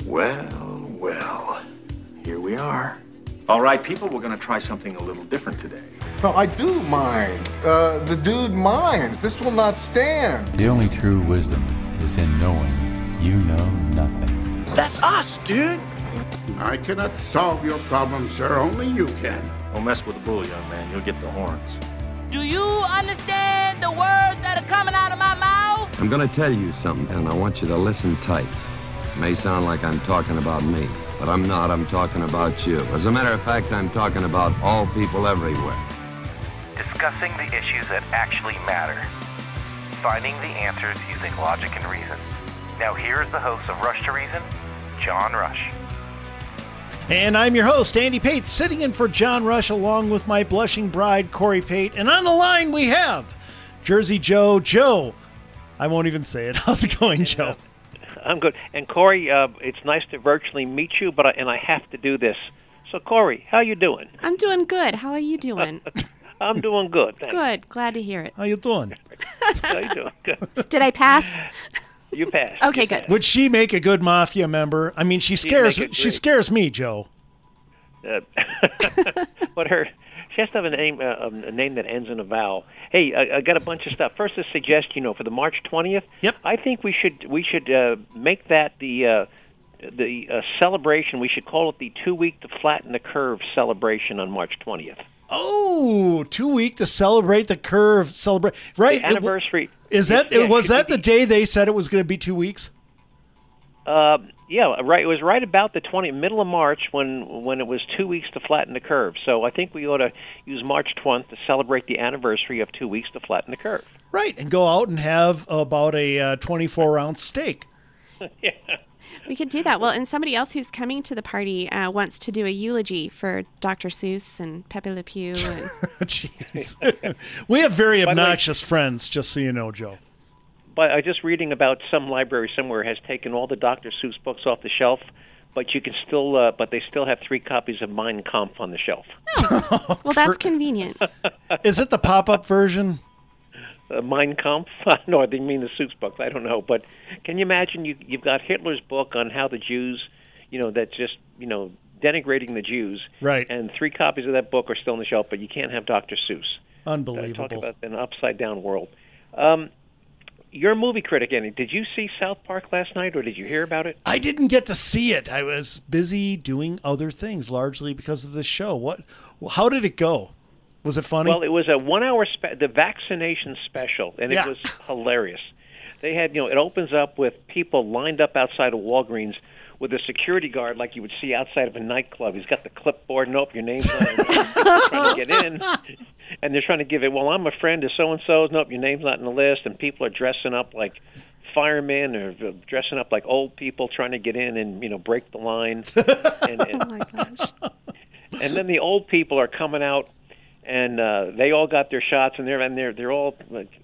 Well, well, here we are. All right, people, we're going to try something a little different today. No, I do mind. The dude minds. This will not stand. The only true wisdom is in knowing you know nothing. That's us, dude. I cannot solve your problem, sir. Only you can. Don't mess with the bull, young man. You'll get the horns. Do you understand the words that are coming out of my mouth? I'm gonna tell you something, and I want you to listen tight. It may sound like I'm talking about me, but I'm not. I'm talking about you. As a matter of fact, I'm talking about all people everywhere. Discussing the issues that actually matter. Finding the answers using logic and reason. Now here's the host of Rush to Reason, John Rush. And I'm your host, Andy Pate, sitting in for John Rush along with my blushing bride, Corey Pate. And on the line we have Jersey Joe. Joe, I won't even say it. How's it going, Joe? I'm good. And Corey, it's nice to virtually meet you, but I have to do this. So, Corey, how you doing? I'm doing good. How are you doing? I'm doing good. Thanks. Good. Glad to hear it. How you doing? How you doing? Good. Did I pass? You passed. Okay, You good. passed. Would she make a good mafia member? I mean, she scares me, Joe. But she has to have a name that ends in a vowel. Hey, I got a bunch of stuff. First, a suggestion, for the March 20th. Yep. I think we should make that the celebration. We should call it the 2-week to flatten the curve celebration on March 20th. Oh, 2 week to celebrate the curve. Right. The anniversary. Was that the day they said it was going to be 2 weeks? Yeah, right. It was right about the middle of March when it was 2 weeks to flatten the curve. So I think we ought to use March 20th to celebrate the anniversary of 2 weeks to flatten the curve. Right, and go out and have about a 24-ounce steak. Yeah. We could do that. Well, and somebody else who's coming to the party wants to do a eulogy for Dr. Seuss and Pepe Le Pew. And... Jeez. We have very obnoxious friends, just so you know, Joe. But I was just reading about some library somewhere has taken all the Dr. Seuss books off the shelf, but you can still, but they still have 3 copies of Mein Kampf on the shelf. Oh, well, that's convenient. Is it the pop-up version? Mein Kampf? No, they mean the Seuss books. I don't know. But can you imagine you've got Hitler's book on how the Jews, that's just, denigrating the Jews. Right. And 3 copies of that book are still on the shelf, but you can't have Dr. Seuss. Unbelievable. Talk about an upside-down world. You're a movie critic, Andy. Did you see South Park last night, or did you hear about it? I didn't get to see it. I was busy doing other things, largely because of this show. How did it go? Was it funny? Well, it was a 1-hour the vaccination special, and it was hilarious. They had, it opens up with people lined up outside of Walgreens with a security guard like you would see outside of a nightclub. He's got the clipboard. Nope, your name's not trying to get in. And they're trying to give it, well, I'm a friend of so-and-so's. Nope, your name's not in the list. And people are dressing up like firemen or dressing up like old people trying to get in and, break the line. Oh, my gosh. And then the old people are coming out, and they all got their shots, and they're all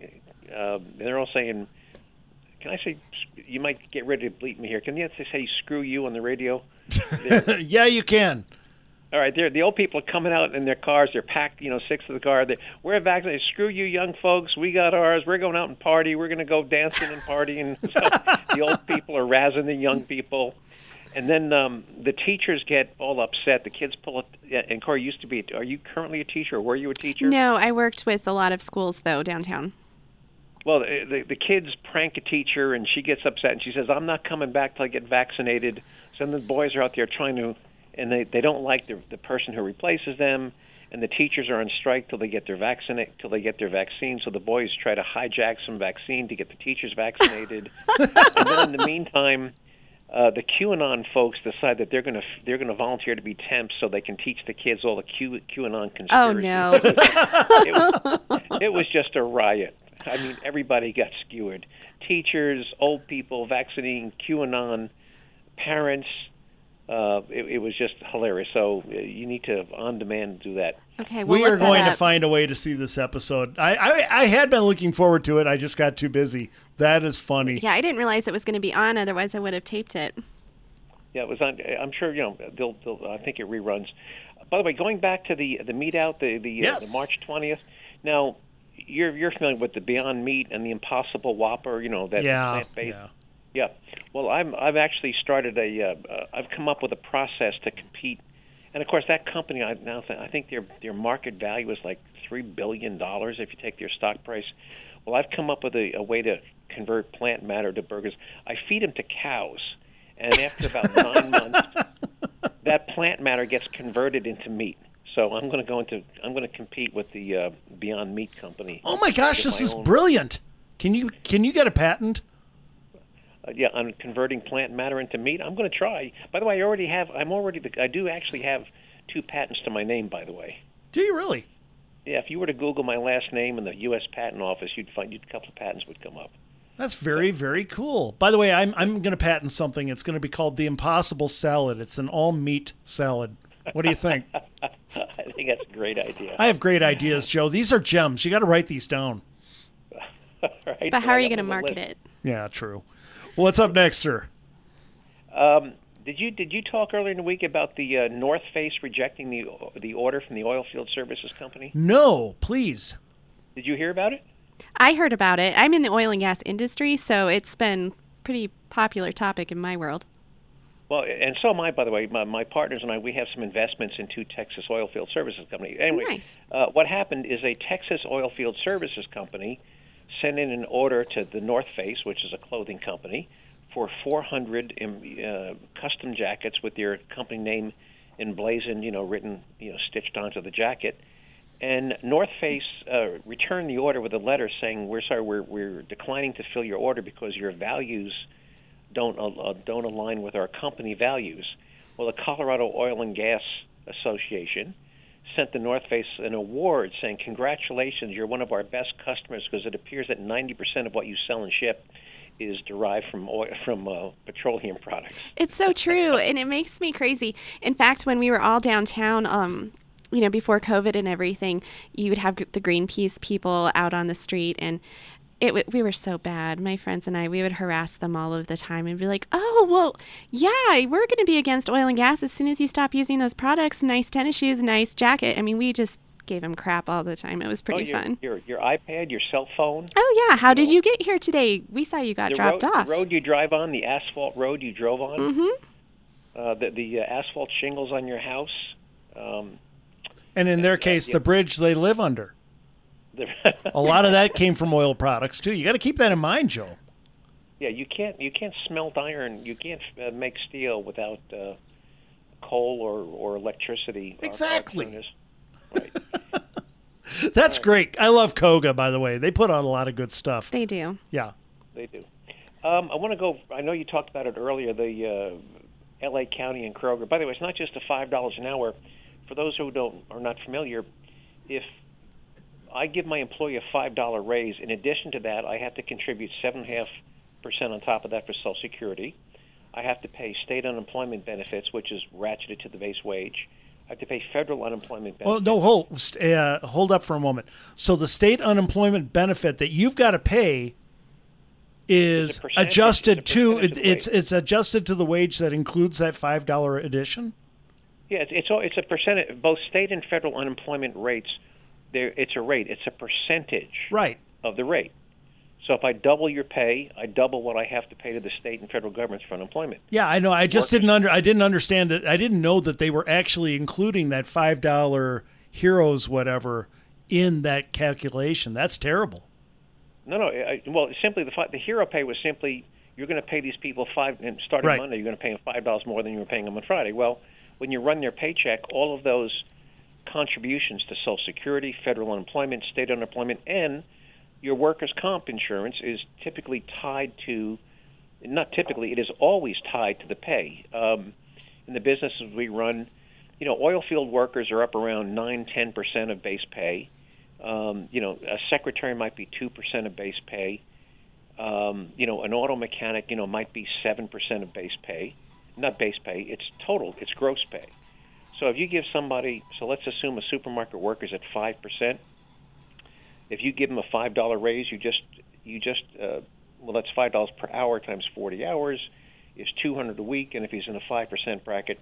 saying, can I say, you might get ready to bleep me here. Can you say screw you on the radio? Yeah, you can. All right, the old people are coming out in their cars. They're packed, 6 of the car. We're vaccinated. Screw you, young folks. We got ours. We're going out and party. We're going to go dancing and partying. So the old people are razzing the young people. And then the teachers get all upset. The kids pull up. And Corey used to be. Are you currently a teacher, or were you a teacher? No, I worked with a lot of schools, though, downtown. Well, the kids prank a teacher, and she gets upset, and she says, I'm not coming back till I get vaccinated. So then the boys are out there trying to, and they don't like the person who replaces them, and the teachers are on strike till they get their vaccine. So the boys try to hijack some vaccine to get the teachers vaccinated. And then in the meantime, the QAnon folks decide that they're going to volunteer to be temps so they can teach the kids all the QAnon conspiracy. Oh no! It was just a riot. I mean, everybody got skewered. Teachers, old people, vaccinating, QAnon, parents. It was just hilarious. So you need to, on demand, do that. Okay, we are going to find a way to see this episode. I had been looking forward to it. I just got too busy. That is funny. Yeah, I didn't realize it was going to be on. Otherwise, I would have taped it. Yeah, it was on. I'm sure they'll I think it reruns. By the way, going back to the meat out, the March 20th. Now, you're familiar with the Beyond Meat and the Impossible Whopper. That plant-based. Yeah. Well, I've actually started I've come up with a process to compete, and of course that company I think their market value is like $3 billion if you take their stock price. Well, I've come up with a way to convert plant matter to burgers. I feed them to cows, and after about 9 months, that plant matter gets converted into meat. So I'm going to compete with the Beyond Meat company. Oh my gosh, this is brilliant! Can you get a patent? Yeah, on converting plant matter into meat. I'm going to try. By the way, I do actually have 2 patents to my name. By the way. Do you really? Yeah, if you were to Google my last name in the U.S. Patent Office, you'd find a couple of patents would come up. That's very, very cool. By the way, I'm going to patent something. It's going to be called the Impossible Salad. It's an all-meat salad. What do you think? I think that's a great idea. I have great ideas, Joe. These are gems. You got to write these down. Right, but how are you going to market it? Yeah, true. What's up next, sir? Did you talk earlier in the week about the North Face rejecting the order from the Oilfield Services Company? No, please. Did you hear about it? I heard about it. I'm in the oil and gas industry, so it's been pretty popular topic in my world. Well, and so am I, by the way. My partners and I, we have some investments in 2 Texas Oilfield Services Company. Anyway, nice. What happened is a Texas Oilfield Services Company sent in an order to the North Face, which is a clothing company, for 400 custom jackets with their company name emblazoned, written, stitched onto the jacket. And North Face returned the order with a letter saying, "We're sorry, we're declining to fill your order because your values don't align with our company values." Well, the Colorado Oil and Gas Association sent the North Face an award saying, "Congratulations, you're one of our best customers because it appears that 90% of what you sell and ship is derived from petroleum products." It's so true, and it makes me crazy. In fact, when we were all downtown, before COVID and everything, you would have the Greenpeace people out on the street, and we were so bad. My friends and I, we would harass them all of the time and be like, "Oh, well, yeah, we're going to be against oil and gas as soon as you stop using those products. Nice tennis shoes, nice jacket." I mean, we just gave them crap all the time. It was pretty fun. Your iPad, your cell phone. Oh, yeah. How did you get here today? We saw you got dropped off. The road you drive on, the asphalt road you drove on, the asphalt shingles on your house. And in their case, the bridge they live under. A lot of that came from oil products, too. You got to keep that in mind, Joe. Yeah, you can't smelt iron. You can't make steel without coal or electricity. Exactly. Right. That's great. I love Koga, by the way. They put out a lot of good stuff. They do. Yeah. They do. I want to go. I know you talked about it earlier. The L.A. County and Kroger. By the way, it's not just the $5 an hour. For those who are not familiar, if I give my employee a $5 raise, in addition to that, I have to contribute 7.5% on top of that for Social Security. I have to pay state unemployment benefits, which is ratcheted to the base wage. I have to pay federal unemployment benefits. Well, no, hold up for a moment. So the state unemployment benefit that you've got to pay is adjusted to it's adjusted to the wage that includes that $5 addition. Yeah, it's a percentage. Both state and federal unemployment rates, it's a rate. It's a percentage of the rate. So if I double your pay, I double what I have to pay to the state and federal governments for unemployment. Yeah, I know. I just didn't understand it. I didn't know that they were actually including that $5 heroes whatever in that calculation. That's terrible. No. Well, simply the hero pay was simply you're going to pay these people starting Monday. You're going to pay them $5 more than you were paying them on Friday. Well, when you run their paycheck, all of those contributions to Social Security, federal unemployment, state unemployment, and your workers' comp insurance is typically tied to, not typically, it is always tied to the pay. In the businesses we run, oil field workers are up around 9-10% of base pay. A secretary might be 2% of base pay. An auto mechanic, might be 7% of base pay. Not base pay, it's total, it's gross pay. So if you give somebody, so let's assume a supermarket worker's at 5%. If you give them a $5 raise, that's $5 per hour times 40 hours is $200 a week, and if he's in a 5% bracket,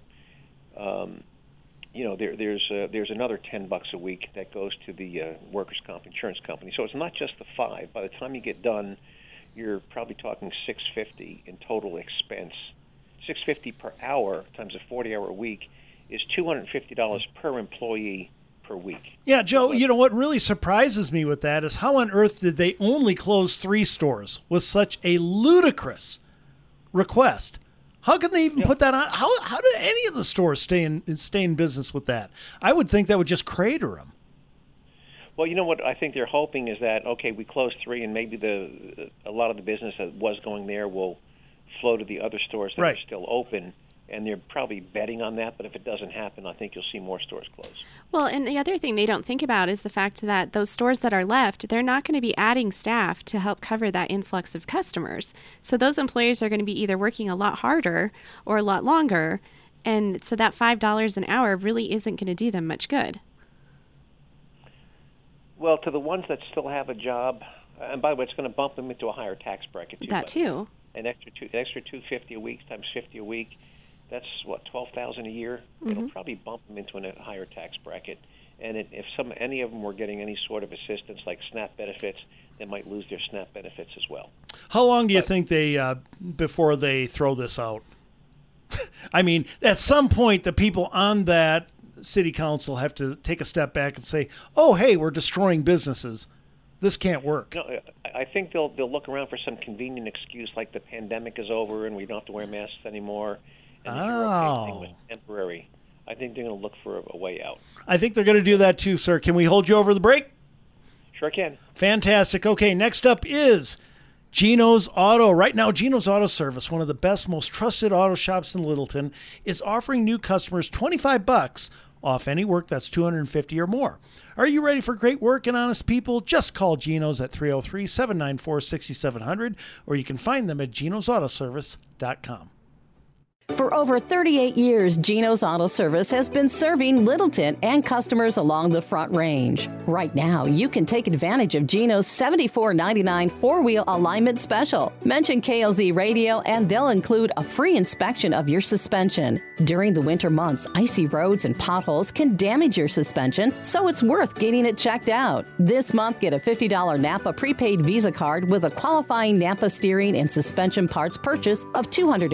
there's another $10 a week that goes to the workers' comp insurance company. So it's not just the 5. By the time you get done, you're probably talking $650 in total expense. $650 per hour times a 40-hour week is $250 per employee per week. Yeah, Joe, you know what really surprises me with that is how on earth did they only close 3 stores with such a ludicrous request? How can they even put that on? How do any of the stores stay in business with that? I would think that would just crater them. Well, you know what I think they're hoping is that, okay, we closed 3 and maybe a lot of the business that was going there will flow to the other stores that are still open. And they're probably betting on that, but if it doesn't happen, I think you'll see more stores close. Well, and the other thing they don't think about is the fact that those stores that are left, they're not going to be adding staff to help cover that influx of customers. So those employees are going to be either working a lot harder or a lot longer, and so that $5 an hour really isn't going to do them much good. Well, to the ones that still have a job, and by the way, it's going to bump them into a higher tax bracket too. That too. An extra $250 a week times 50 a week. That's what, $12,000 a year. It'll probably bump them into a higher tax bracket. And if any of them were getting any sort of assistance like SNAP benefits, they might lose their SNAP benefits as well. How long do you think they before they throw this out? I mean, at some point, the people on that city council have to take a step back and say, "Oh, hey, we're destroying businesses. This can't work." No, I think they'll look around for some convenient excuse like the pandemic is over and we don't have to wear masks anymore. And the European thing was temporary. I think they're going to look for a way out. I think they're going to do that too, sir. Can we hold you over the break? Sure can. Fantastic. Okay, next up is Gino's Auto. Right now, Gino's Auto Service, one of the best, most trusted auto shops in Littleton, is offering new customers $25 off any work that's $250 or more. Are you ready for great work and honest people? Just call Gino's at 303-794-6700, or you can find them at ginosautoservice.com. For over 38 years, Gino's Auto Service has been serving Littleton and customers along the Front Range. Right now, you can take advantage of Gino's $74.99 four-wheel alignment special. Mention KLZ Radio and they'll include a free inspection of your suspension. During the winter months, icy roads and potholes can damage your suspension, so it's worth getting it checked out. This month, get a $50 Napa prepaid Visa card with a qualifying Napa steering and suspension parts purchase of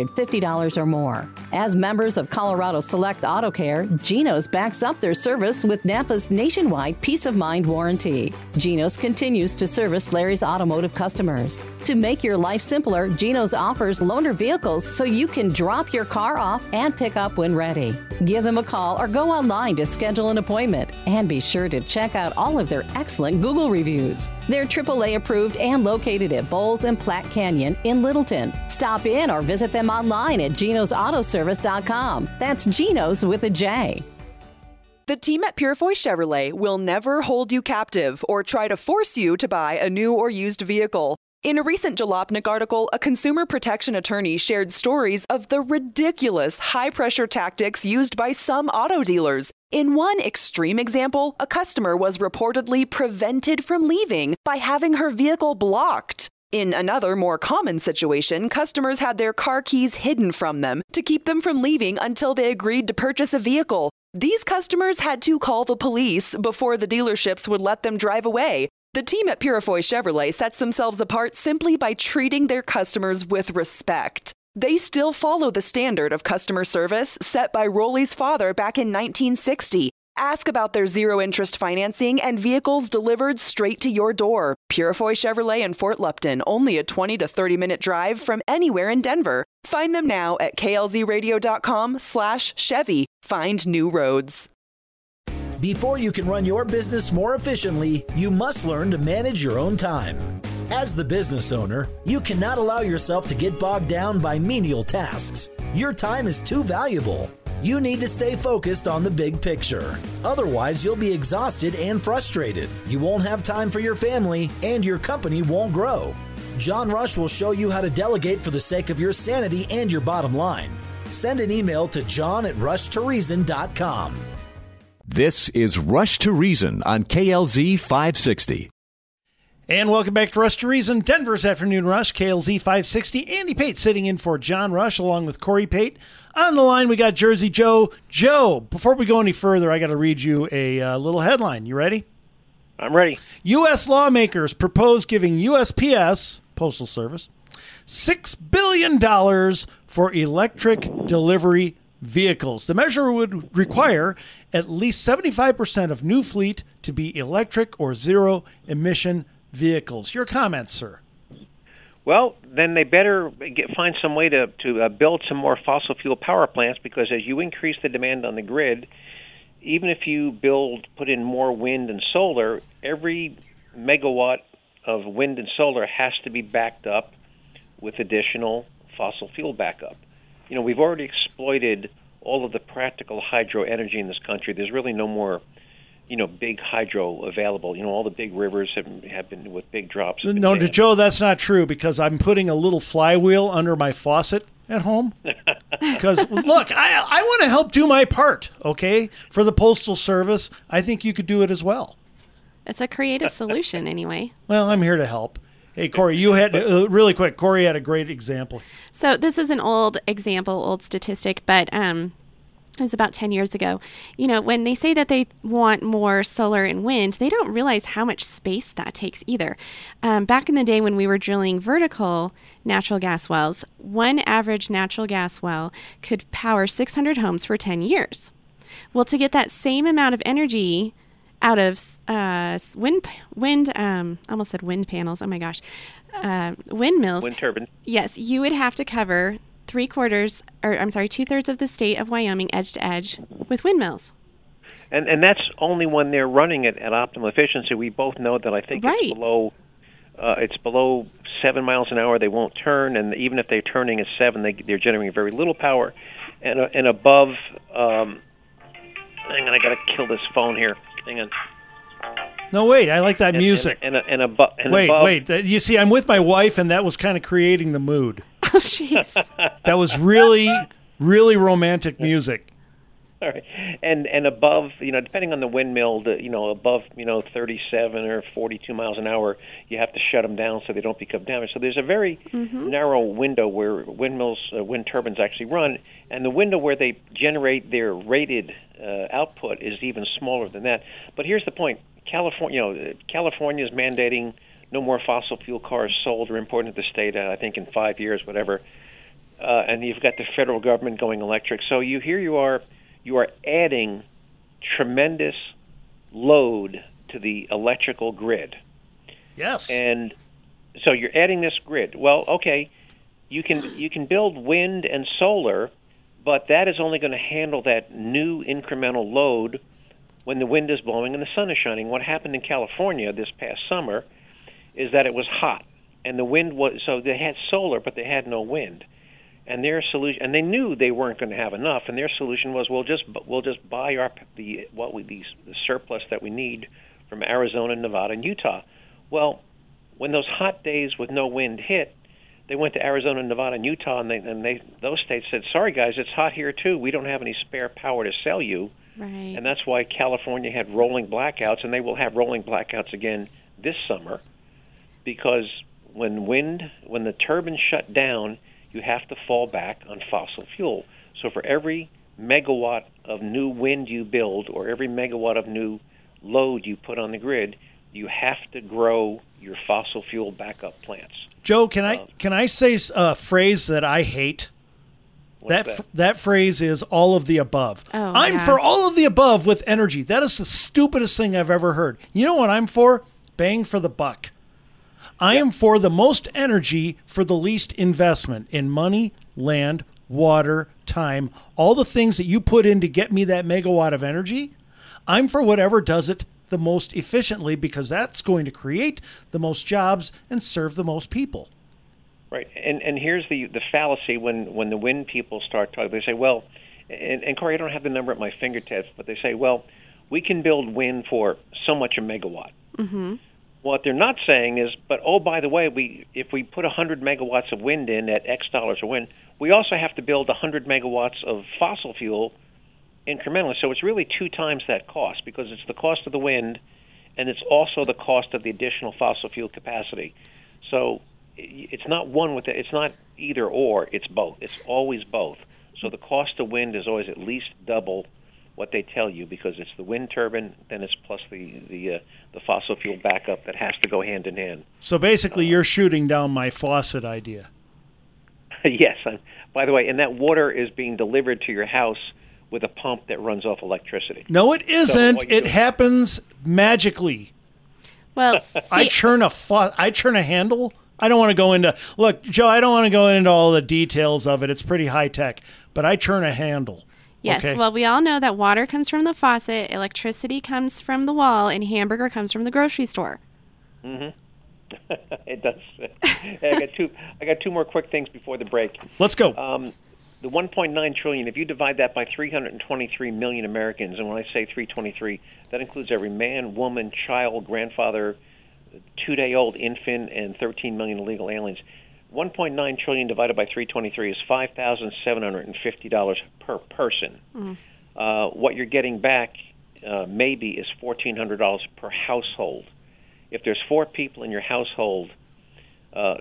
$250 or more. As members of Colorado Select Auto Care, Gino's backs up their service with Napa's nationwide peace of mind warranty. Gino's continues to service Larry's automotive customers. To make your life simpler, Gino's offers loaner vehicles so you can drop your car off and pick up when ready. Give them a call or go online to schedule an appointment. And be sure to check out all of their excellent Google reviews. They're AAA approved and located at Bowles and Platte Canyon in Littleton. Stop in or visit them online at ginosautoservice.com. That's Gino's with a J. The team at Purifoy Chevrolet will never hold you captive or try to force you to buy a new or used vehicle. In a recent Jalopnik article, a consumer protection attorney shared stories of the ridiculous high-pressure tactics used by some auto dealers. In one extreme example, a customer was reportedly prevented from leaving by having her vehicle blocked. In another, more common situation, customers had their car keys hidden from them to keep them from leaving until they agreed to purchase a vehicle. These customers had to call the police before the dealerships would let them drive away. The team at Purifoy Chevrolet sets themselves apart simply by treating their customers with respect. They still follow the standard of customer service set by Rolly's father back in 1960. Ask about their zero-interest financing and vehicles delivered straight to your door. Purifoy Chevrolet in Fort Lupton, only a 20 to 30-minute drive from anywhere in Denver. Find them now at klzradio.com/Chevy. Find new roads. Before you can run your business more efficiently, you must learn to manage your own time. As the business owner, you cannot allow yourself to get bogged down by menial tasks. Your time is too valuable. You need to stay focused on the big picture. Otherwise, you'll be exhausted and frustrated. You won't have time for your family, and your company won't grow. John Rush will show you how to delegate for the sake of your sanity and your bottom line. Send an email to john@rushtoreason.com. This is Rush to Reason on KLZ 560. And welcome back to Rush to Reason, Denver's Afternoon Rush, KLZ 560. Andy Pate sitting in for John Rush along with Corey Pate. On the line, we got Jersey Joe. Joe, before we go any further, I got to read you a little headline. You ready? I'm ready. U.S. lawmakers propose giving USPS, Postal Service, $6 billion for electric delivery vehicles. The measure would require at least 75% of new fleet to be electric or zero-emission vehicles. Your comments, sir? Well, then they better find some way to build some more fossil fuel power plants, because as you increase the demand on the grid, even if you put in more wind and solar, every megawatt of wind and solar has to be backed up with additional fossil fuel backup. You know, we've already exploited all of the practical hydro energy in this country. There's really no more, big hydro available. You know, all the big rivers have been with big drops. No, Joe, that's not true, because I'm putting a little flywheel under my faucet at home. Because, look, I want to help do my part, okay, for the Postal Service. I think you could do it as well. It's a creative solution anyway. Well, I'm here to help. Hey, Corey, you had, really quick, Corey had a great example. So this is an old example, old statistic, but it was about 10 years ago. You know, when they say that they want more solar and wind, they don't realize how much space that takes either. Back in the day when we were drilling vertical natural gas wells, one average natural gas well could power 600 homes for 10 years. Well, to get that same amount of energy out of wind, almost said wind panels, oh my gosh, windmills. Wind turbine. Yes, you would have to cover 2/3 of the state of Wyoming edge to edge with windmills. And that's only when they're running it at optimal efficiency. We both know that I think it's below 7 miles an hour. They won't turn, and even if they're turning at 7, they're generating very little power. And above, hang on, I got to kill this phone here. Hang on. No, wait, I like that music. Wait. You see, I'm with my wife, and that was kind of creating the mood. Oh, jeez. That was really, really romantic music. All right. And above, depending on the windmill, above, 37 or 42 miles an hour, you have to shut them down so they don't become damaged. So there's a very narrow window where wind turbines actually run, and the window where they generate their rated output is even smaller than that. But here's the point. California is mandating no more fossil fuel cars sold or imported into the state, I think in 5 years, whatever. And you've got the federal government going electric. So you are adding tremendous load to the electrical grid. Yes. And so you're adding this grid. Well, okay, you can build wind and solar, but that is only going to handle that new incremental load when the wind is blowing and the sun is shining. What happened in California this past summer is that it was hot, and the wind was, so they had solar, but they had no wind. And their solution, and they knew they weren't going to have enough, and their solution was, we'll just buy the surplus that we need from Arizona, Nevada, and Utah. Well, when those hot days with no wind hit, they went to Arizona, Nevada, and Utah, and those states said, "Sorry guys, it's hot here too. We don't have any spare power to sell you." Right. And that's why California had rolling blackouts, and they will have rolling blackouts again this summer, because when the turbines shut down, you have to fall back on fossil fuel. So for every megawatt of new wind you build, or every megawatt of new load you put on the grid, you have to grow your fossil fuel backup plants. Joe, can I say a phrase that I hate? That phrase is all of the above. Oh, I'm for all of the above with energy. That is the stupidest thing I've ever heard. You know what I'm for? Bang for the buck. I am for the most energy for the least investment in money, land, water, time, all the things that you put in to get me that megawatt of energy. I'm for whatever does it the most efficiently, because that's going to create the most jobs and serve the most people. Right, and here's the fallacy when the wind people start talking. They say, well, and Corey, I don't have the number at my fingertips, but they say, well, we can build wind for so much a megawatt. Mm-hmm. What they're not saying is, but oh, by the way, if we put 100 megawatts of wind in at X dollars a wind, we also have to build 100 megawatts of fossil fuel incrementally. So it's really 2 times that cost, because it's the cost of the wind, and it's also the cost of the additional fossil fuel capacity. So it's not it's not either or, it's both. It's always both. So the cost of wind is always at least double what they tell you, because it's the wind turbine, then it's plus the fossil fuel backup that has to go hand in hand. So basically, you're shooting down my faucet idea. Yes. By the way, and that water is being delivered to your house with a pump that runs off electricity. No, it isn't. It happens magically. Well, I churn a handle. I don't want to go into look, Joe. I don't want to go into all the details of it. It's pretty high tech, but I churn a handle. Yes. Okay? Well, we all know that water comes from the faucet, electricity comes from the wall, and hamburger comes from the grocery store. Mm-hmm. It does. I got two more quick things before the break. Let's go. The 1.9 trillion. If you divide that by 323 million Americans, and when I say 323, that includes every man, woman, child, grandfather, 2-day-old infant, and 13 million illegal aliens. 1.9 trillion divided by 323 is $5,750 per person. What you're getting back maybe is $1,400 per household. If there's 4 people in your household, so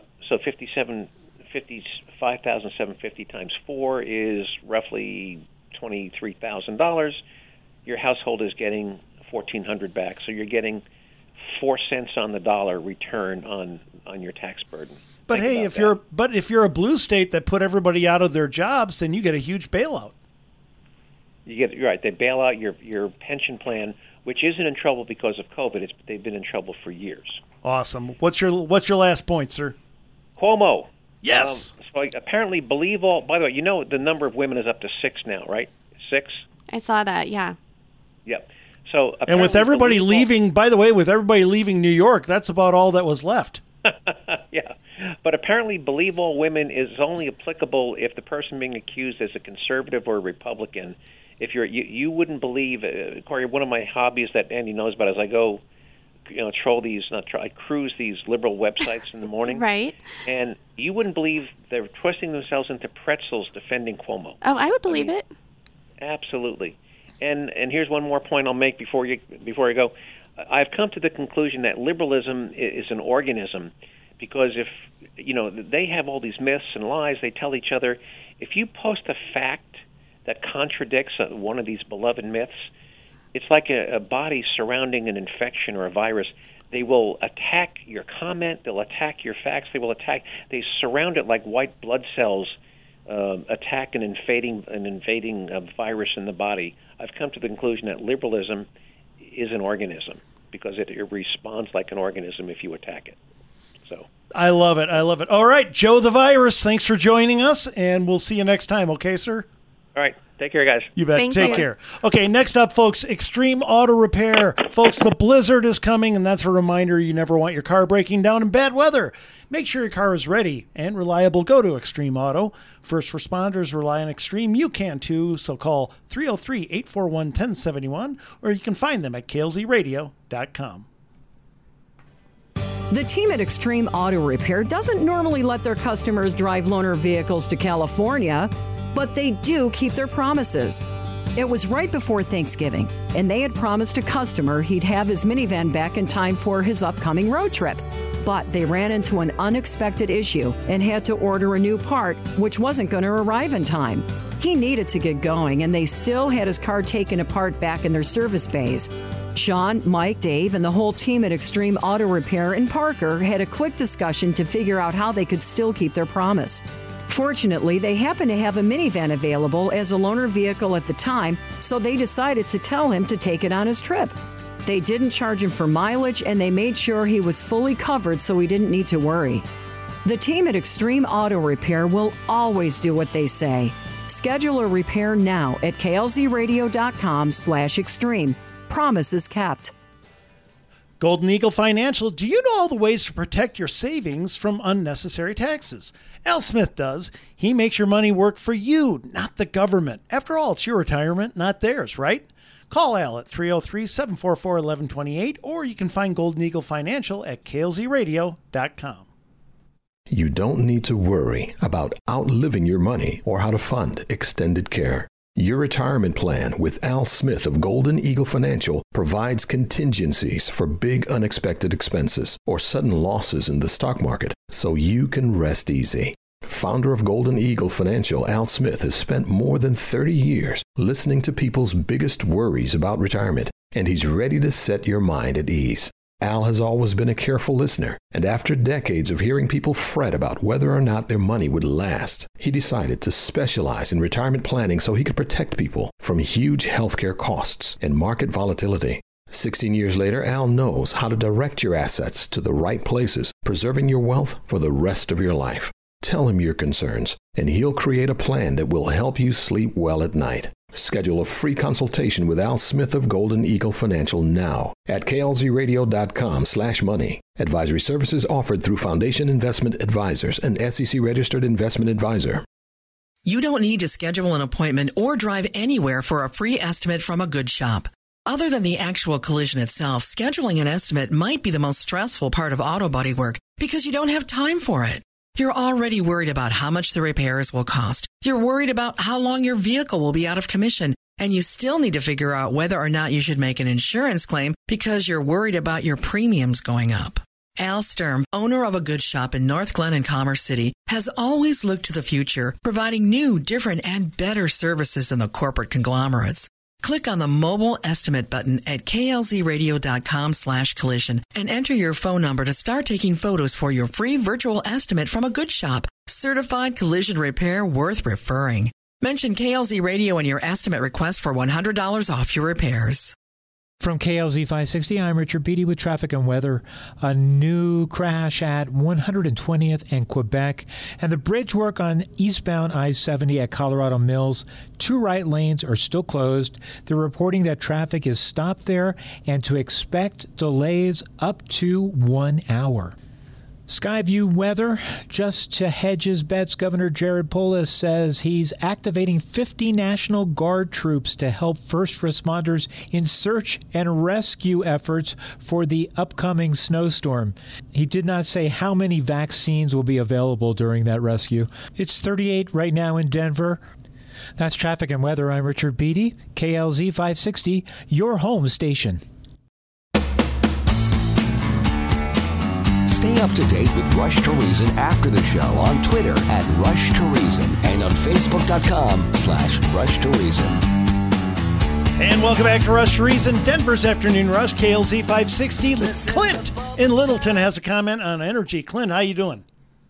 5,750 times 4 is roughly $23,000. Your household is getting $1,400 back, so you're getting 4 cents on the dollar return on your tax burden. But hey, if you're a blue state that put everybody out of their jobs, then you get a huge bailout. You're right. They bail out your pension plan, which isn't in trouble because of COVID. They've been in trouble for years. Awesome. What's your last point, sir? Cuomo. Yes. So apparently, believe all. By the way, you know the number of women is up to 6 now, right? 6. I saw that. Yeah. Yep. So and with everybody leaving, by the way, with everybody leaving New York, that's about all that was left. Yeah. But apparently, believe all women is only applicable if the person being accused is a conservative or a Republican. If you wouldn't believe, Corey, one of my hobbies that Andy knows about is I go, I cruise these liberal websites in the morning. Right. And you wouldn't believe they're twisting themselves into pretzels defending Cuomo. Oh, I would believe it. Absolutely. And here's one more point I'll make before I go. I've come to the conclusion that liberalism is an organism, because if they have all these myths and lies they tell each other. If you post a fact that contradicts one of these beloved myths, it's like a body surrounding an infection or a virus. They will attack your comment. They'll attack your facts. They surround it like white blood cells attack an invading virus in the body. I've come to the conclusion that liberalism is an organism because it responds like an organism if you attack it. So I love it. All right, Joe the Virus, thanks for joining us, and we'll see you next time. Okay, sir? All right. Take care, guys. You bet. Take care. Okay, next up, folks, Extreme Auto Repair. Folks, the blizzard is coming, and that's a reminder you never want your car breaking down in bad weather. Make sure your car is ready and reliable. Go to Extreme Auto. First responders rely on Extreme. You can too, so call 303-841-1071, or you can find them at klzradio.com. The team at Extreme Auto Repair doesn't normally let their customers drive loaner vehicles to California, but they do keep their promises. It was right before Thanksgiving, and they had promised a customer he'd have his minivan back in time for his upcoming road trip. But they ran into an unexpected issue and had to order a new part, which wasn't going to arrive in time. He needed to get going, and they still had his car taken apart back in their service bays. Sean, Mike, Dave, and the whole team at Extreme Auto Repair in Parker had a quick discussion to figure out how they could still keep their promise. Fortunately, they happened to have a minivan available as a loaner vehicle at the time, so they decided to tell him to take it on his trip. They didn't charge him for mileage, and they made sure he was fully covered so he didn't need to worry. The team at Extreme Auto Repair will always do what they say. Schedule a repair now at klzradio.com/extreme. Promise is kept. Golden Eagle Financial, do you know all the ways to protect your savings from unnecessary taxes? Al Smith does. He makes your money work for you, not the government. After all, it's your retirement, not theirs, right? Call Al at 303-744-1128, or you can find Golden Eagle Financial at klzradio.com. You don't need to worry about outliving your money or how to fund extended care. Your retirement plan with Al Smith of Golden Eagle Financial provides contingencies for big unexpected expenses or sudden losses in the stock market so you can rest easy. Founder of Golden Eagle Financial, Al Smith has spent more than 30 years listening to people's biggest worries about retirement, and he's ready to set your mind at ease. Al has always been a careful listener, and after decades of hearing people fret about whether or not their money would last, he decided to specialize in retirement planning so he could protect people from huge healthcare costs and market volatility. 16 years later, Al knows how to direct your assets to the right places, preserving your wealth for the rest of your life. Tell him your concerns, and he'll create a plan that will help you sleep well at night. Schedule a free consultation with Al Smith of Golden Eagle Financial now at klzradio.com/money. Advisory services offered through Foundation Investment Advisors, an SEC-registered investment advisor. You don't need to schedule an appointment or drive anywhere for a free estimate from a good shop. Other than the actual collision itself, scheduling an estimate might be the most stressful part of auto body work because you don't have time for it. You're already worried about how much the repairs will cost. You're worried about how long your vehicle will be out of commission. And you still need to figure out whether or not you should make an insurance claim because you're worried about your premiums going up. Al Sturm, owner of a good shop in North Glen and Commerce City, has always looked to the future, providing new, different, and better services than the corporate conglomerates. Click on the mobile estimate button at klzradio.com/collision and enter your phone number to start taking photos for your free virtual estimate from a good shop. Certified collision repair worth referring. Mention KLZ Radio in your estimate request for $100 off your repairs. From KLZ 560, I'm Richard Beatty with traffic and weather. A new crash at 120th and Quebec, and the bridge work on eastbound I-70 at Colorado Mills. 2 right lanes are still closed. They're reporting that traffic is stopped there and to expect delays up to 1 hour. Skyview weather, just to hedge his bets, Governor Jared Polis says he's activating 50 National Guard troops to help first responders in search and rescue efforts for the upcoming snowstorm. He did not say how many vaccines will be available during that rescue. It's 38 right now in Denver. That's traffic and weather. I'm Richard Beatty, KLZ 560, your home station. Stay up to date with Rush to Reason after the show on Twitter at Rush to Reason and on Facebook.com/Rush to Reason. And welcome back to Rush to Reason, Denver's Afternoon Rush, KLZ 560. Clint in Littleton has a comment on energy. Clint, how you doing?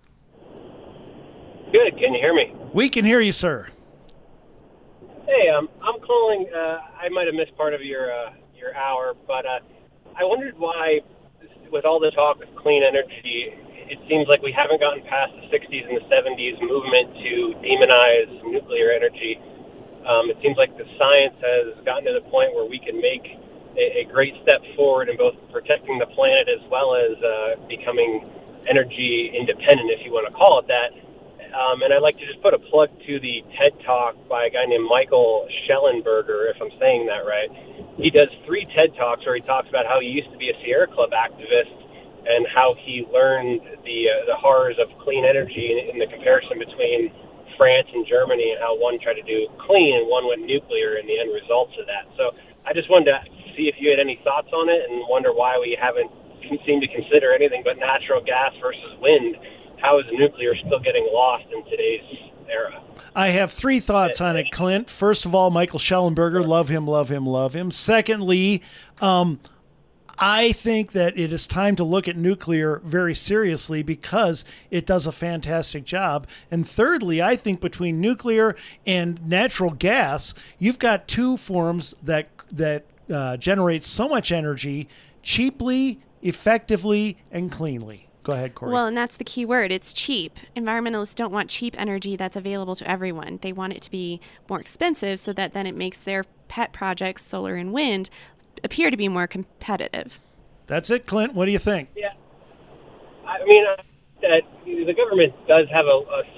Good. Can you hear me? We can hear you, sir. Hey, I'm calling. I might have missed part of your hour, but I wondered why, with all the talk of clean energy, it seems like we haven't gotten past the 60s and the 70s movement to demonize nuclear energy. It seems like the science has gotten to the point where we can make a great step forward in both protecting the planet as well as becoming energy independent, if you want to call it that. And I'd like to just put a plug to the TED Talk by a guy named Michael Schellenberger, if I'm saying that right. He does 3 TED Talks where he talks about how he used to be a Sierra Club activist and how he learned the horrors of clean energy in the comparison between France and Germany, and how one tried to do clean and one went nuclear, and the end results of that. So I just wanted to see if you had any thoughts on it and wonder why we haven't seemed to consider anything but natural gas versus wind. How is nuclear still getting lost in today's era? I have 3 thoughts on it, Clint. First of all, Michael Schellenberger, love him, love him, love him. Secondly, I think that it is time to look at nuclear very seriously because it does a fantastic job. And thirdly, I think between nuclear and natural gas, you've got 2 forms that generate so much energy cheaply, effectively, and cleanly. Go ahead, Corey. Well, and that's the key word. It's cheap. Environmentalists don't want cheap energy that's available to everyone. They want it to be more expensive so that then it makes their pet projects, solar and wind, appear to be more competitive. That's it, Clint. What do you think? Yeah. I mean, that the government does have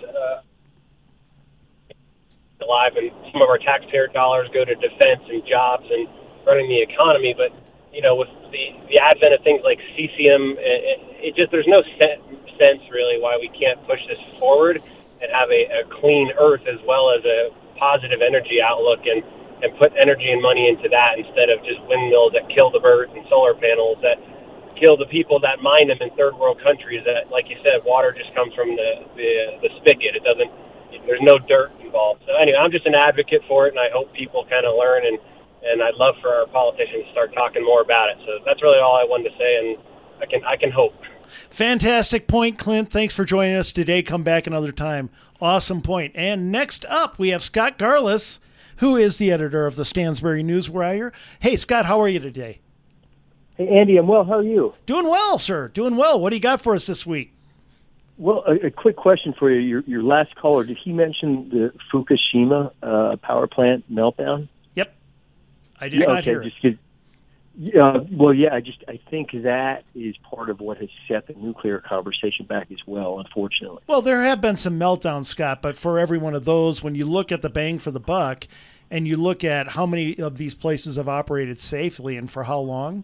alive, and some of our taxpayer dollars go to defense and jobs and running the economy, but you know, with the advent of things like CCM, it just there's no sense really why we can't push this forward and have a clean earth as well as a positive energy outlook and put energy and money into that instead of just windmills that kill the birds and solar panels that kill the people that mine them in third world countries. That, like you said, water just comes from the spigot. It doesn't. There's no dirt involved. So anyway, I'm just an advocate for it, and I hope people kind of learn. And I'd love for our politicians to start talking more about it. So that's really all I wanted to say, and I can hope. Fantastic point, Clint. Thanks for joining us today. Come back another time. Awesome point. And next up, we have Scott Garlis, who is the editor of the Stansbury News-Wire. Hey, Scott, how are you today? Hey, Andy, I'm well. How are you? Doing well, sir. Doing well. What do you got for us this week? Well, a quick question for you. Your last caller, did he mention the Fukushima power plant meltdown? Yep. I did not hear it. I think that is part of what has set the nuclear conversation back as well, unfortunately. Well, there have been some meltdowns, Scott, but for every one of those, when you look at the bang for the buck and you look at how many of these places have operated safely and for how long,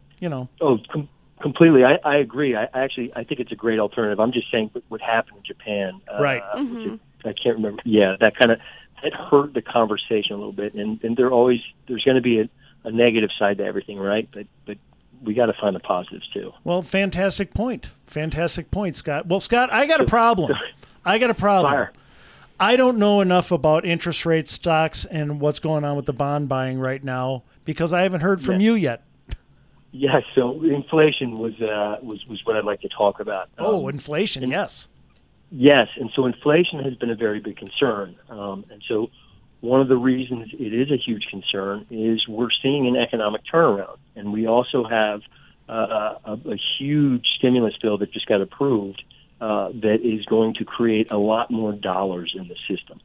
Oh, completely. I agree. I think it's a great alternative. I'm just saying what happened in Japan. Right. I can't remember. Yeah, that hurt the conversation a little bit. And there's going to be a negative side to everything, right? But we got to find the positives too. Well, fantastic point. Fantastic point, Scott. Well, Scott, I got a problem. Fire. I don't know enough about interest rates, stocks, and what's going on with the bond buying right now because I haven't heard from you yet. Yeah, so inflation was what I'd like to talk about. Inflation, yes. Yes, and so inflation has been a very big concern. And so one of the reasons it is a huge concern is we're seeing an economic turnaround. And we also have a huge stimulus bill that just got approved that is going to create a lot more dollars in the system.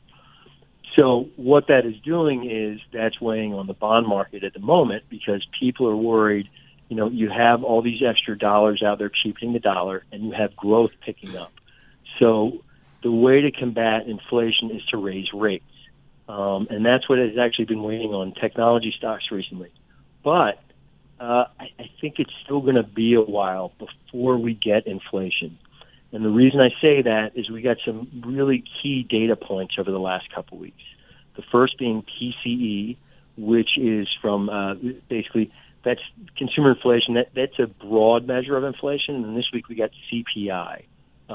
So what that is doing is that's weighing on the bond market at the moment because people are worried. You have all these extra dollars out there cheapening the dollar, and you have growth picking up. So the way to combat inflation is to raise rates. And that's what has actually been weighing on technology stocks recently. But I think it's still going to be a while before we get inflation. And the reason I say that is we got some really key data points over the last couple of weeks. The first being PCE, which is from basically that's consumer inflation. That's a broad measure of inflation. And this week we got CPI,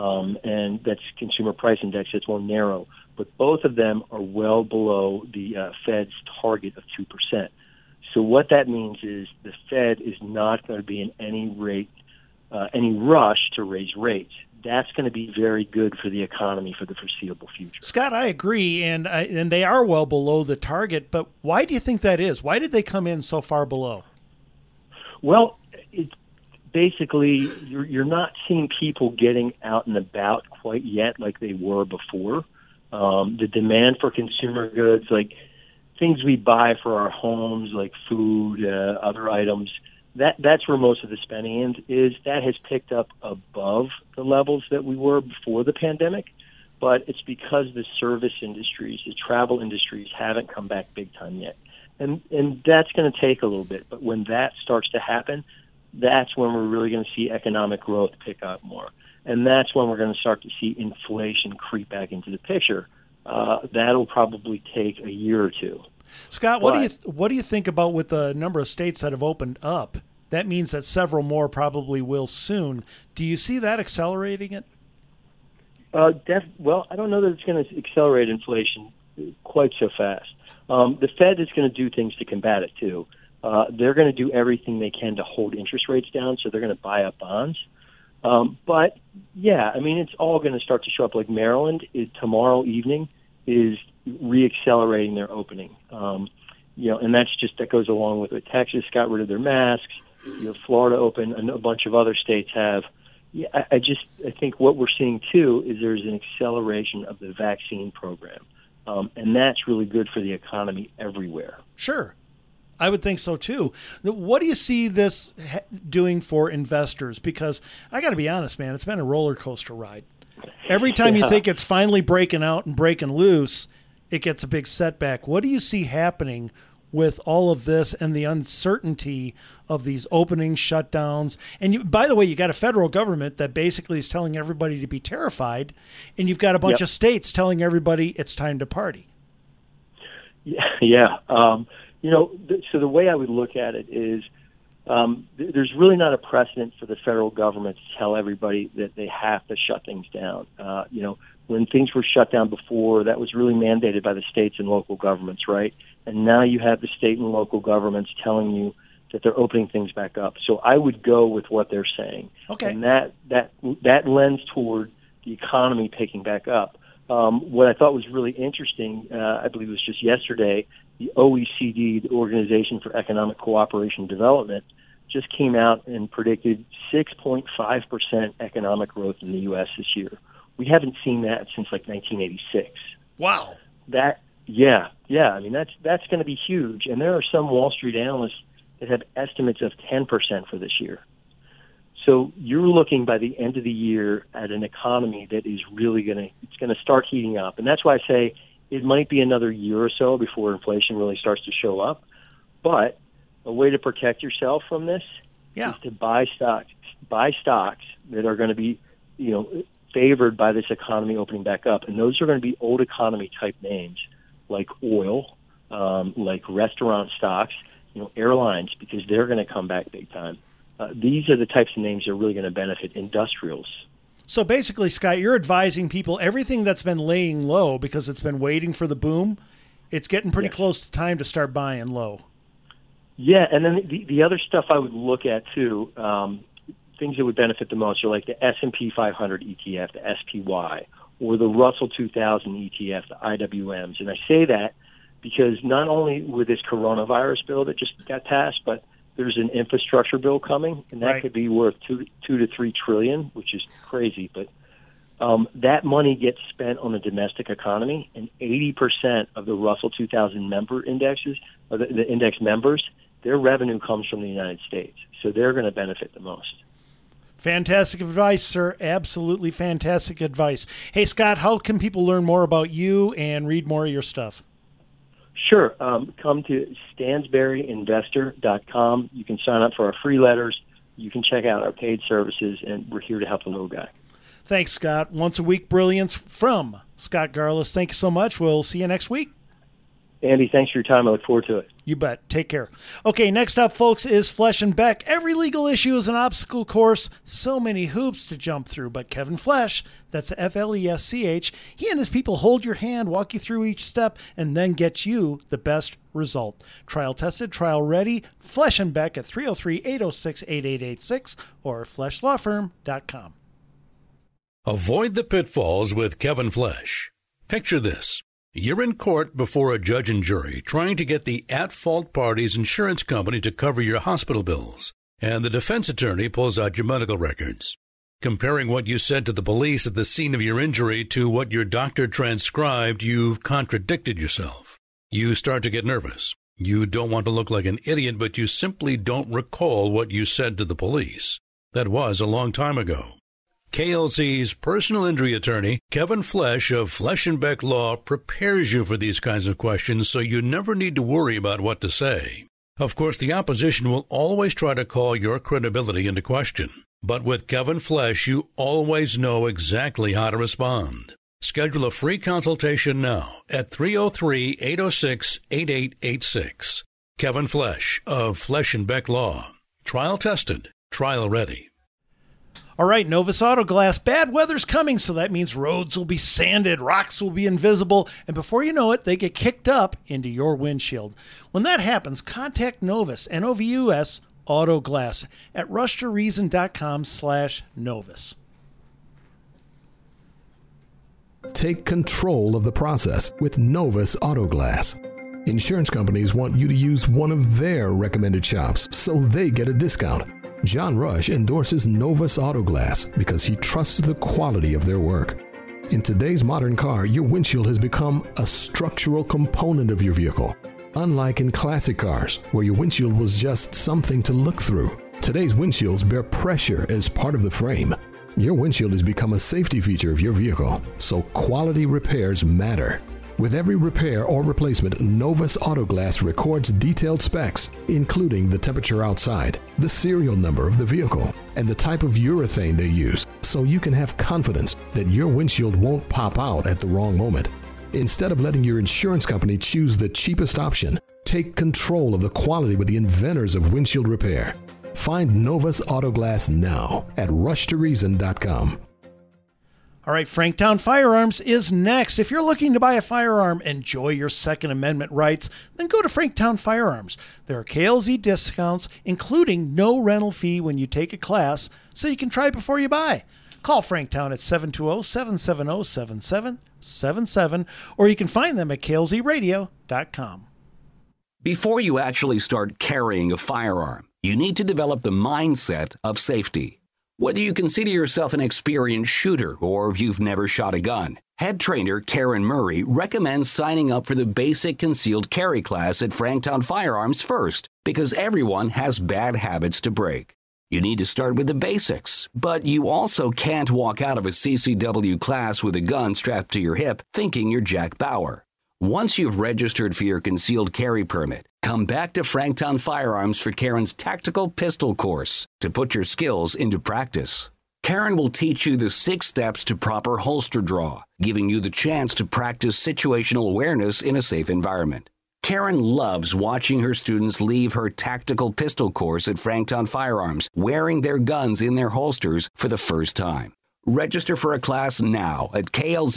and that's consumer price index. It's more narrow. But both of them are well below the Fed's target of 2%. So what that means is the Fed is not going to be in any rush to raise rates. That's going to be very good for the economy for the foreseeable future. Scott, I agree, and they are well below the target. But why do you think that is? Why did they come in so far below? Well, it's basically you're not seeing people getting out and about quite yet like they were before. The demand for consumer goods, like things we buy for our homes, like food, other items, that's where most of the spending is. That has picked up above the levels that we were before the pandemic, but it's because the service industries, the travel industries haven't come back big time yet. And that's going to take a little bit. But when that starts to happen, that's when we're really going to see economic growth pick up more. And that's when we're going to start to see inflation creep back into the picture. That'll probably take a year or two. Scott, what do you think about with the number of states that have opened up? That means that several more probably will soon. Do you see that accelerating it? Well, I don't know that it's going to accelerate inflation quite so fast. The Fed is going to do things to combat it, too. They're going to do everything they can to hold interest rates down, so they're going to buy up bonds. But, yeah, I mean, it's all going to start to show up. Like Maryland, tomorrow evening, is reaccelerating their opening. And that goes along with it. Texas got rid of their masks. Florida open, and a bunch of other states have. Yeah, I think what we're seeing, too, is there's an acceleration of the vaccine program. And that's really good for the economy everywhere. Sure. I would think so, too. What do you see this doing for investors? Because I got to be honest, man, it's been a roller coaster ride. Every time you think it's finally breaking out and breaking loose, it gets a big setback. What do you see happening with all of this and the uncertainty of these openings, shutdowns? And by the way, you got a federal government that basically is telling everybody to be terrified, and you've got a bunch of states telling everybody it's time to party. Yeah. So the way I would look at it is there's really not a precedent for the federal government to tell everybody that they have to shut things down. When things were shut down before, that was really mandated by the states and local governments, right? And now you have the state and local governments telling you that they're opening things back up. So I would go with what they're saying. Okay. And that lends toward the economy picking back up. What I thought was really interesting, I believe it was just yesterday, the OECD, the Organization for Economic Cooperation and Development, just came out and predicted 6.5% economic growth in the U.S. this year. We haven't seen that since like 1986. Wow. Yeah. I mean, that's going to be huge. And there are some Wall Street analysts that have estimates of 10% for this year. So you're looking by the end of the year at an economy that is really going to start heating up. And that's why I say it might be another year or so before inflation really starts to show up. But a way to protect yourself from this is to buy stocks that are going to be, favored by this economy opening back up. And those are going to be old economy type names like oil, like restaurant stocks, airlines, because they're going to come back big time. These are the types of names that are really going to benefit industrials. So basically, Scott, you're advising people everything that's been laying low because it's been waiting for the boom, it's getting pretty close to time to start buying low. Yeah, and then the other stuff I would look at too, things that would benefit the most are like the S&P 500 ETF, the SPY, or the Russell 2000 ETF, the IWMs. And I say that because not only with this coronavirus bill that just got passed, but there's an infrastructure bill coming, and that could be worth $2 to $3 trillion, which is crazy. But that money gets spent on the domestic economy, and 80% of the Russell 2000 member indexes, or the index members, their revenue comes from the United States. So they're going to benefit the most. Fantastic advice, sir. Absolutely fantastic advice. Hey, Scott, how can people learn more about you and read more of your stuff? Sure. Come to stansberryinvestor.com. You can sign up for our free letters. You can check out our paid services, and we're here to help the little guy. Thanks, Scott. Once a week brilliance from Scott Garliss. Thank you so much. We'll see you next week. Andy, thanks for your time. I look forward to it. You bet. Take care. Okay, next up, folks, is Flesh and Beck. Every legal issue is an obstacle course. So many hoops to jump through. But Kevin Flesch, that's F-L-E-S-C-H, he and his people hold your hand, walk you through each step, and then get you the best result. Trial tested, trial ready. Flesh and Beck at 303-806-8886 or fleshlawfirm.com. Avoid the pitfalls with Kevin Flesch. Picture this. You're in court before a judge and jury trying to get the at-fault party's insurance company to cover your hospital bills, and the defense attorney pulls out your medical records. Comparing what you said to the police at the scene of your injury to what your doctor transcribed, you've contradicted yourself. You start to get nervous. You don't want to look like an idiot, but you simply don't recall what you said to the police. That was a long time ago. KLZ's personal injury attorney, Kevin Flesch of Flesch and Beck Law, prepares you for these kinds of questions so you never need to worry about what to say. Of course, the opposition will always try to call your credibility into question. But with Kevin Flesch, you always know exactly how to respond. Schedule a free consultation now at 303-806-8886. Kevin Flesch of Flesch and Beck Law. Trial tested, trial ready. All right, Novus Auto Glass, bad weather's coming, so that means roads will be sanded, rocks will be invisible, and before you know it, they get kicked up into your windshield. When that happens, contact Novus, N-O-V-U-S, Auto Glass at rushtoreason.com/Novus. Take control of the process with Novus Auto Glass. Insurance companies want you to use one of their recommended shops, so they get a discount. John Rush endorses Novus Auto Glass because he trusts the quality of their work. In today's modern car, your windshield has become a structural component of your vehicle. Unlike in classic cars, where your windshield was just something to look through, today's windshields bear pressure as part of the frame. Your windshield has become a safety feature of your vehicle, so quality repairs matter. With every repair or replacement, Novus Auto Glass records detailed specs, including the temperature outside, the serial number of the vehicle, and the type of urethane they use, so you can have confidence that your windshield won't pop out at the wrong moment. Instead of letting your insurance company choose the cheapest option, take control of the quality with the inventors of windshield repair. Find Novus Auto Glass now at rushtoreason.com. All right, Franktown Firearms is next. If you're looking to buy a firearm, enjoy your Second Amendment rights, then go to Franktown Firearms. There are KLZ discounts, including no rental fee when you take a class, so you can try before you buy. Call Franktown at 720-770-7777, or you can find them at klzradio.com. Before you actually start carrying a firearm, you need to develop the mindset of safety. Whether you consider yourself an experienced shooter or if you've never shot a gun, head trainer Karen Murray recommends signing up for the basic concealed carry class at Franktown Firearms first, because everyone has bad habits to break. You need to start with the basics, but you also can't walk out of a CCW class with a gun strapped to your hip thinking you're Jack Bauer. Once you've registered for your concealed carry permit, come back to Franktown Firearms for Karen's tactical pistol course to put your skills into practice. Karen will teach you the 6 steps to proper holster draw, giving you the chance to practice situational awareness in a safe environment. Karen loves watching her students leave her tactical pistol course at Franktown Firearms wearing their guns in their holsters for the first time. Register for a class now at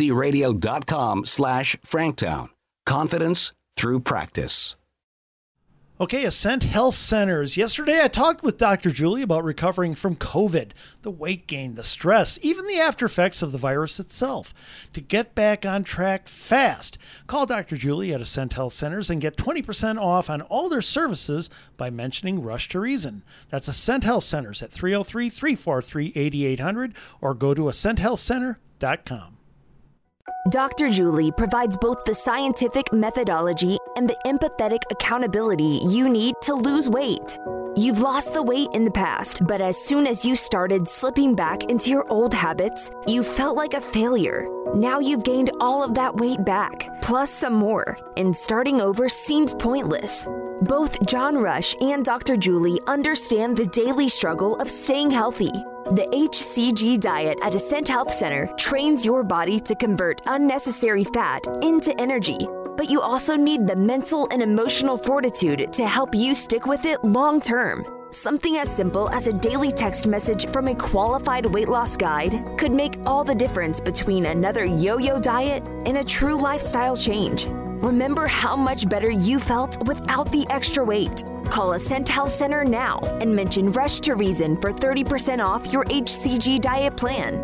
klzradio.com/Franktown. Confidence through practice. Okay, Ascent Health Centers. Yesterday I talked with Dr. Julie about recovering from COVID, the weight gain, the stress, even the after effects of the virus itself. To get back on track fast, call Dr. Julie at Ascent Health Centers and get 20% off on all their services by mentioning Rush to Reason. That's Ascent Health Centers at 303-343-8800 or go to ascenthealthcenter.com. Dr. Julie provides both the scientific methodology and the empathetic accountability you need to lose weight. You've lost the weight in the past, but as soon as you started slipping back into your old habits, you felt like a failure. Now you've gained all of that weight back, plus some more, and starting over seems pointless. Both John Rush and Dr. Julie understand the daily struggle of staying healthy. The HCG diet at Ascent Health Center trains your body to convert unnecessary fat into energy, but you also need the mental and emotional fortitude to help you stick with it long term. Something as simple as a daily text message from a qualified weight loss guide could make all the difference between another yo-yo diet and a true lifestyle change. Remember how much better you felt without the extra weight. Call Ascent Health Center now and mention Rush to Reason for 30% off your HCG diet plan.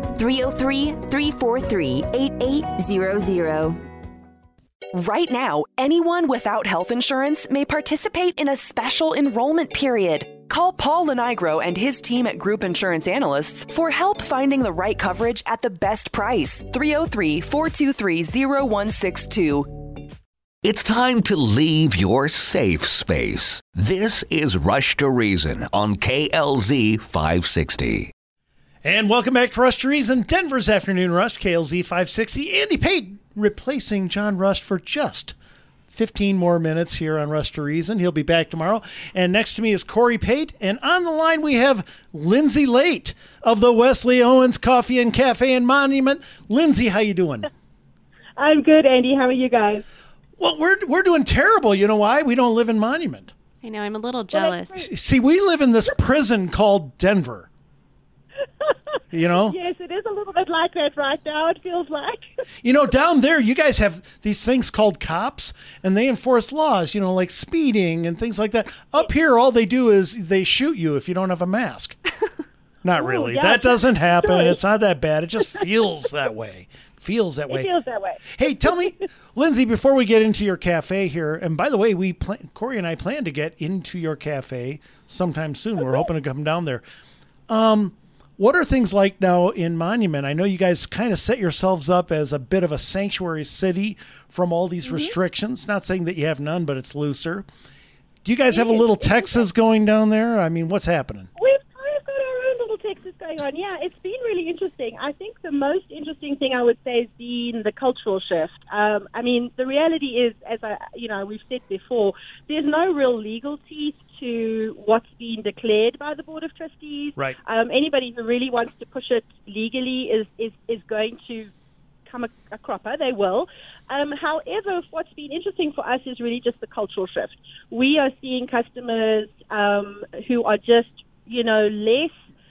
303-343-8800. Right now, anyone without health insurance may participate in a special enrollment period. Call Paul Lenigro and his team at Group Insurance Analysts for help finding the right coverage at the best price. 303-423-0162. It's time to leave your safe space. This is Rush to Reason on KLZ 560. And welcome back to Rush to Reason, Denver's Afternoon Rush, KLZ 560. Andy Pate replacing John Rush for just 15 more minutes here on Rush to Reason. He'll be back tomorrow. And next to me is Corey Pate. And on the line we have Lindsay Late of the Wesley Owens Coffee and Cafe and Monument. Lindsay, how you doing? I'm good, Andy. How are you guys? Well, we're doing terrible. You know why? We don't live in Monument. I know. I'm a little jealous. See, we live in this prison called Denver. You know? Yes, it is a little bit like that right now, it feels like. You know, down there, you guys have these things called cops, and they enforce laws, you know, like speeding and things like that. Up here, all they do is they shoot you if you don't have a mask. Not really. Yeah, that doesn't happen. really. It's not that bad. It just feels that way. It feels that way. Hey, tell me, Lindsay, before we get into your cafe here, and by the way, Corey and I plan to get into your cafe sometime soon. We're hoping to come down there. What are things like now in Monument? I know you guys kind of set yourselves up as a bit of a sanctuary city from all these restrictions. Not saying that you have none, but it's looser. Do you guys have a little Texas going down there? I mean, what's happening? We've kind of got our own little Texas going on. Yeah, it's been really interesting. I think the most interesting thing I would say has been the cultural shift. I mean, the reality is, as we've said before, there's no real legal teeth to what's been declared by the Board of Trustees. Right. Anybody who really wants to push it legally is going to come a cropper. They will. However, what's been interesting for us is really just the cultural shift. We are seeing customers who are just less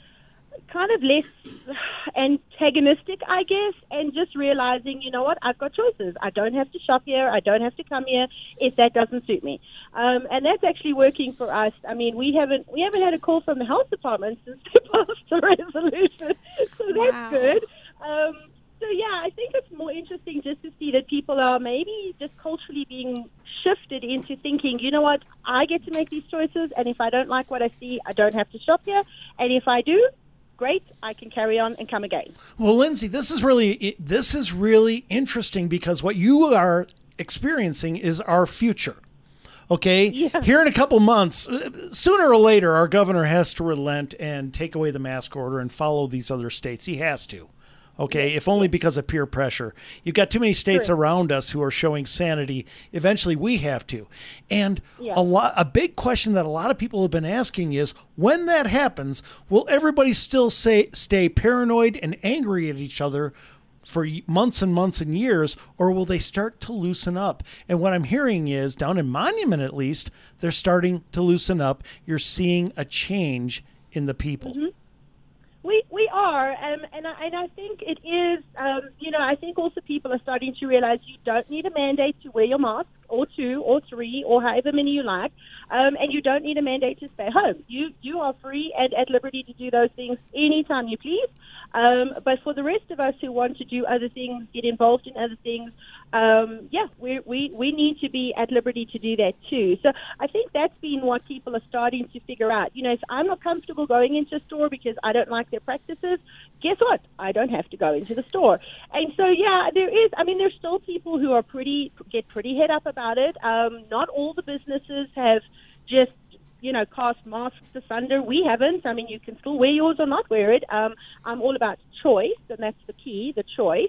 antagonistic, I guess, and just realizing, you know what, I've got choices. I don't have to shop here. I don't have to come here if that doesn't suit me. And that's actually working for us. I mean, we haven't had a call from the health department since they passed the resolution, so that's good. So yeah, I think it's more interesting just to see that people are maybe just culturally being shifted into thinking, you know what, I get to make these choices, and if I don't like what I see, I don't have to shop here, and if I do, great, I can carry on and come again. Well, Lindsay, this is really interesting, because what you are experiencing is our future. Okay, yeah. Here in a couple months, sooner or later, our governor has to relent and take away the mask order and follow these other states. He has to. Okay, if only because of peer pressure. You've got too many states around us who are showing sanity. Eventually, we have to. And a big question that a lot of people have been asking is, when that happens, will everybody still stay paranoid and angry at each other for months and months and years, or will they start to loosen up? And what I'm hearing is, down in Monument at least, they're starting to loosen up. You're seeing a change in the people. Mm-hmm. We are, and I think it is, I think also people are starting to realize you don't need a mandate to wear your mask, or 2 or 3 or however many you like, and you don't need a mandate to stay home. You are free and at liberty to do those things anytime you please. But for the rest of us who want to do other things, get involved in other things, we need to be at liberty to do that too. So I think that's been what people are starting to figure out. If I'm not comfortable going into a store because I don't like their practices, guess what? I don't have to go into the store. And so, there's still people who are get pretty head up about it. Not all the businesses have just cast masks asunder. We haven't. I mean, you can still wear yours or not wear it. I'm all about choice, and that's the key, the choice.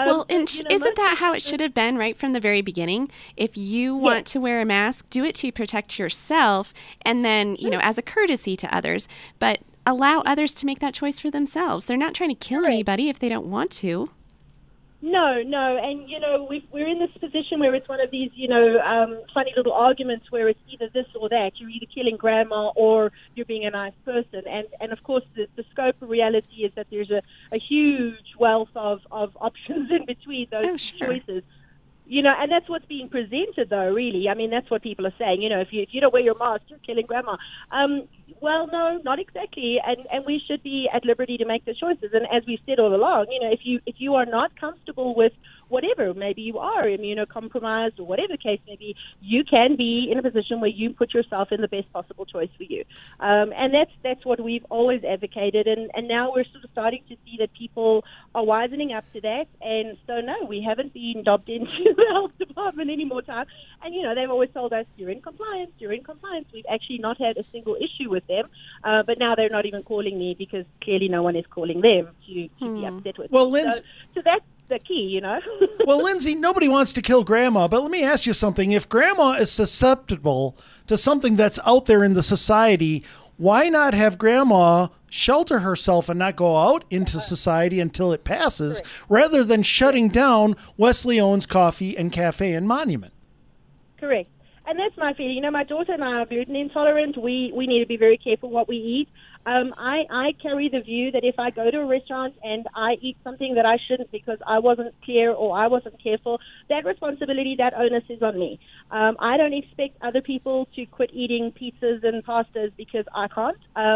Isn't that how it should have been right from the very beginning? If you want to wear a mask, do it to protect yourself, and then, as a courtesy to others. But allow others to make that choice for themselves. They're not trying to kill anybody if they don't want to. No, and we're in this position where it's one of these, funny little arguments where it's either this or that. You're either killing grandma or you're being a nice person, and of course the scope of reality is that there's a huge wealth of options in between those choices. And that's what's being presented, though, really. I mean, that's what people are saying. If you don't wear your mask, you're killing grandma. Well, no, not exactly. And we should be at liberty to make the choices. And as we've said all along, if you are not comfortable with whatever, maybe you are immunocompromised or whatever the case may be, you can be in a position where you put yourself in the best possible choice for you. And that's what we've always advocated. And now we're sort of starting to see that people are wisening up to that. And so, no, we haven't been dobbed into the health department any more time. And, they've always told us, you're in compliance. We've actually not had a single issue with them. But now they're not even calling me because clearly no one is calling them to be upset with me. So that's the key, Well, Lindsay, nobody wants to kill grandma, but let me ask you something. If grandma is susceptible to something that's out there in the society, why not have grandma shelter herself and not go out into society until it passes, rather than shutting down Wesley Owens Coffee and Cafe and Monument? Correct. And that's my feeling. My daughter and I are gluten intolerant. We need to be very careful what we eat. I carry the view that if I go to a restaurant and I eat something that I shouldn't because I wasn't clear or I wasn't careful, that responsibility, that onus is on me. I don't expect other people to quit eating pizzas and pastas because I can't.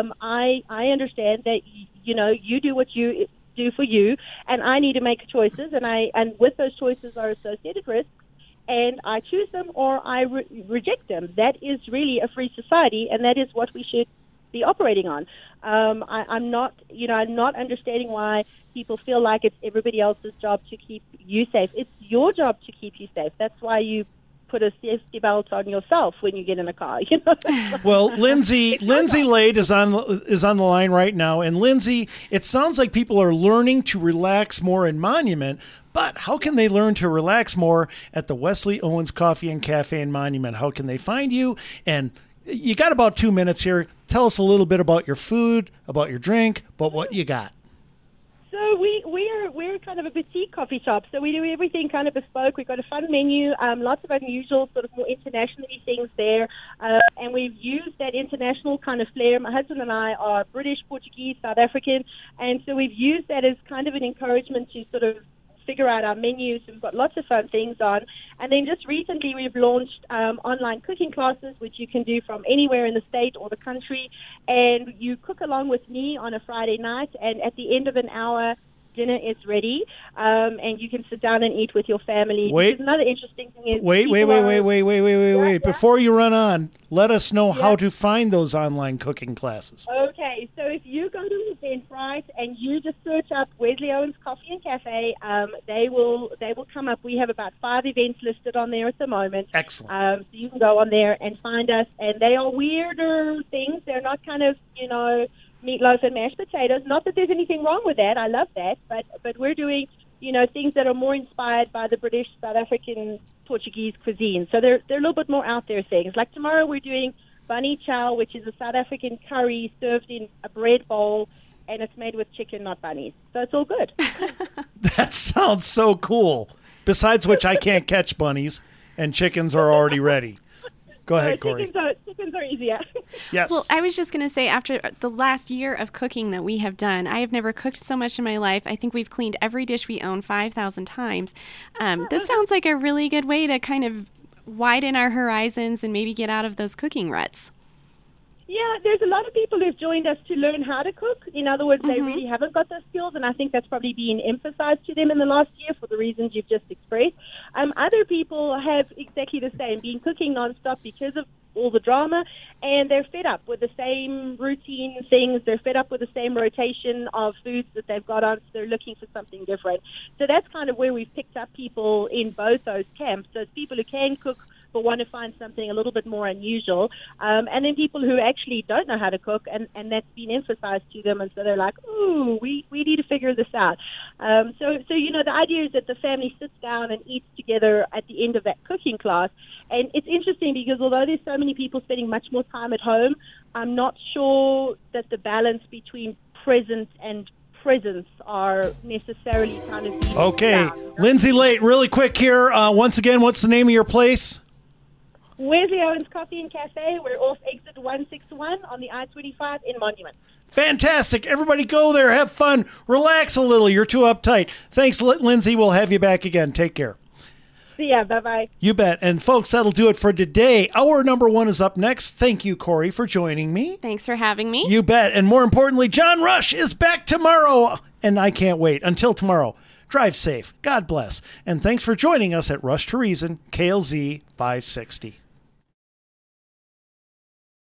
I understand that, you do what you do for you, and I need to make choices, and with those choices are associated risks. And I choose them or I reject them. That is really a free society, and that is what we should be operating on. I'm not understanding why people feel like it's everybody else's job to keep you safe. It's your job to keep you safe. That's why you put a safety belt on yourself when you get in a car. Well, Lindsay Lade is on the line right now, and Lindsay, it sounds like people are learning to relax more in Monument. But how can they learn to relax more at the Wesley Owens Coffee and Cafe and Monument? How can they find you? And you got about 2 minutes here. Tell us a little bit about your food, about your drink, about what you got. So we're kind of a boutique coffee shop. So we do everything kind of bespoke. We've got a fun menu, lots of unusual, sort of more internationally things there, and we've used that international kind of flair. My husband and I are British, Portuguese, South African, and so we've used that as kind of an encouragement to sort of figure out our menus. We've got lots of fun things on. And then just recently we've launched online cooking classes, which you can do from anywhere in the state or the country. And you cook along with me on a Friday night, and at the end of an hour, dinner is ready, and you can sit down and eat with your family. Wait. Another interesting thing is... Wait. Before you run on, let us know how to find those online cooking classes. Okay, so if you go to Eventbrite and you just search up Wesley Owens Coffee and Cafe, they will come up. We have about 5 events listed on there at the moment. Excellent. So you can go on there and find us, and they are weirder things. They're not kind of, meatloaf and mashed potatoes. Not that there's anything wrong with that. I love that. But we're doing, things that are more inspired by the British, South African, Portuguese cuisine. So they're a little bit more out there things. Like tomorrow we're doing bunny chow, which is a South African curry served in a bread bowl, and it's made with chicken, not bunnies. So it's all good. That sounds so cool. Besides which, I can't catch bunnies, and chickens are already ready. Go ahead, Corey. Chickens are easier. Yes. Well, I was just going to say, after the last year of cooking that we have done, I have never cooked so much in my life. I think we've cleaned every dish we own 5,000 times. This sounds like a really good way to kind of widen our horizons and maybe get out of those cooking ruts. Yeah, there's a lot of people who've joined us to learn how to cook. In other words, they really haven't got those skills, and I think that's probably been emphasized to them in the last year for the reasons you've just expressed. Other people have exactly the same, been cooking nonstop because of all the drama, and they're fed up with the same routine things. They're fed up with the same rotation of foods that they've got on, so they're looking for something different. So that's kind of where we've picked up people in both those camps. So it's people who can cook but want to find something a little bit more unusual, and then people who actually don't know how to cook, and that's been emphasized to them, and so they're like, ooh, we need to figure this out. So the idea is that the family sits down and eats together at the end of that cooking class, and it's interesting because although there's so many people spending much more time at home, I'm not sure that the balance between present and presence are necessarily kind of being found. Lindsay Late, really quick here. Once again, what's the name of your place? Wesley Owens Coffee and Cafe. We're off exit 161 on the I-25 in Monument. Fantastic. Everybody go there. Have fun. Relax a little. You're too uptight. Thanks, Lindsay. We'll have you back again. Take care. See ya. Bye-bye. You bet. And folks, that'll do it for today. Hour number 1 is up next. Thank you, Corey, for joining me. Thanks for having me. You bet. And more importantly, John Rush is back tomorrow. And I can't wait. Until tomorrow, drive safe. God bless. And thanks for joining us at Rush to Reason, KLZ 560.